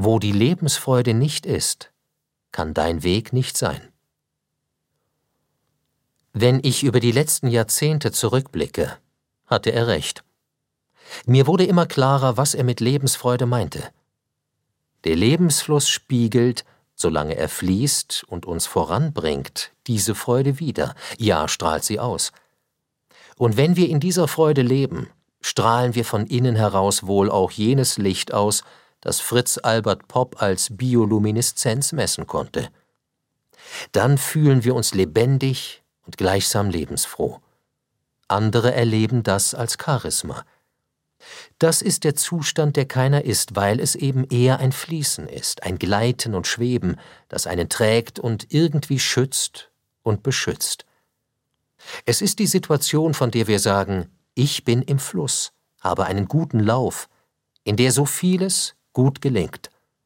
Wo die Lebensfreude nicht ist, kann dein Weg nicht sein. Wenn ich über die letzten Jahrzehnte zurückblicke, hatte er recht. Mir wurde immer klarer, was er mit Lebensfreude meinte. Der Lebensfluss spiegelt, solange er fließt und uns voranbringt, diese Freude wider, ja, strahlt sie aus. Und wenn wir in dieser Freude leben, strahlen wir von innen heraus wohl auch jenes Licht aus, das Fritz Albert Popp als Biolumineszenz messen konnte. Dann fühlen wir uns lebendig und gleichsam lebensfroh. Andere erleben das als Charisma. Das ist der Zustand, der keiner ist, weil es eben eher ein Fließen ist, ein Gleiten und Schweben, das einen trägt und irgendwie schützt und beschützt. Es ist die Situation, von der wir sagen, ich bin im Fluss, habe einen guten Lauf, in der so vieles gut gelingt.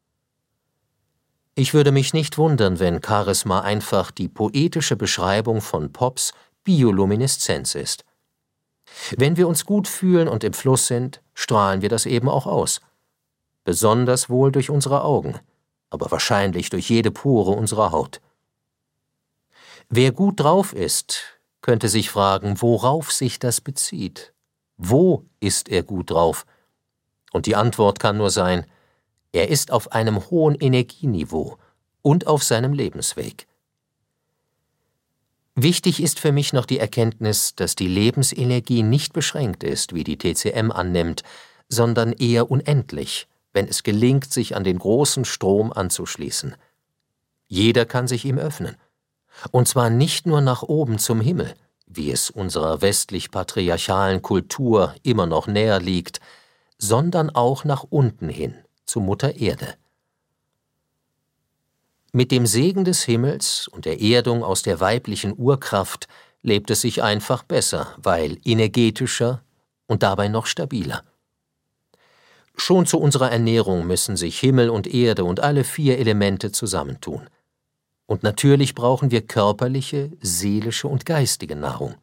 Ich würde mich nicht wundern, wenn Charisma einfach die poetische Beschreibung von Popps Biolumineszenz ist. Wenn wir uns gut fühlen und im Fluss sind, strahlen wir das eben auch aus. Besonders wohl durch unsere Augen, aber wahrscheinlich durch jede Pore unserer Haut. Wer gut drauf ist, könnte sich fragen, worauf sich das bezieht. Wo ist er gut drauf? Und die Antwort kann nur sein, er ist auf einem hohen Energieniveau und auf seinem Lebensweg. Wichtig ist für mich noch die Erkenntnis, dass die Lebensenergie nicht beschränkt ist, wie die TCM annimmt, sondern eher unendlich, wenn es gelingt, sich an den großen Strom anzuschließen. Jeder kann sich ihm öffnen. Und zwar nicht nur nach oben zum Himmel, wie es unserer westlich-patriarchalen Kultur immer noch näher liegt, sondern auch nach unten hin, zu Mutter Erde. Mit dem Segen des Himmels und der Erdung aus der weiblichen Urkraft lebt es sich einfach besser, weil energetischer und dabei noch stabiler. Schon zu unserer Ernährung müssen sich Himmel und Erde und alle 4 Elemente zusammentun. Und natürlich brauchen wir körperliche, seelische und geistige Nahrung.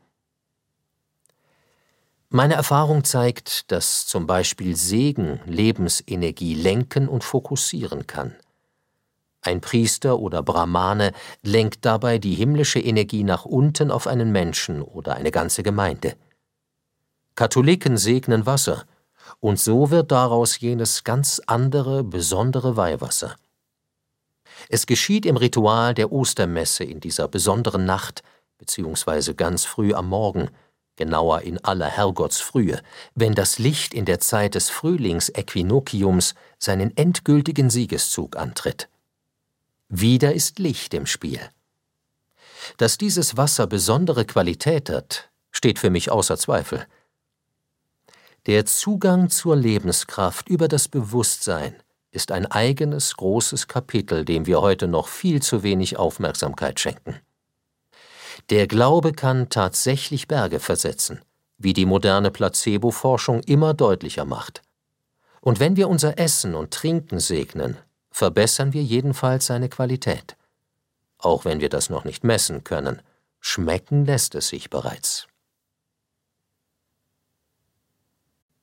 Meine Erfahrung zeigt, dass zum Beispiel Segen Lebensenergie lenken und fokussieren kann. Ein Priester oder Brahmane lenkt dabei die himmlische Energie nach unten auf einen Menschen oder eine ganze Gemeinde. Katholiken segnen Wasser, und so wird daraus jenes ganz andere, besondere Weihwasser. Es geschieht im Ritual der Ostermesse in dieser besonderen Nacht, beziehungsweise ganz früh am Morgen, genauer in aller Herrgottsfrühe, wenn das Licht in der Zeit des Frühlingsäquinokiums seinen endgültigen Siegeszug antritt. Wieder ist Licht im Spiel. Dass dieses Wasser besondere Qualität hat, steht für mich außer Zweifel. Der Zugang zur Lebenskraft über das Bewusstsein ist ein eigenes großes Kapitel, dem wir heute noch viel zu wenig Aufmerksamkeit schenken. Der Glaube kann tatsächlich Berge versetzen, wie die moderne Placebo-Forschung immer deutlicher macht. Und wenn wir unser Essen und Trinken segnen, verbessern wir jedenfalls seine Qualität. Auch wenn wir das noch nicht messen können, schmecken lässt es sich bereits.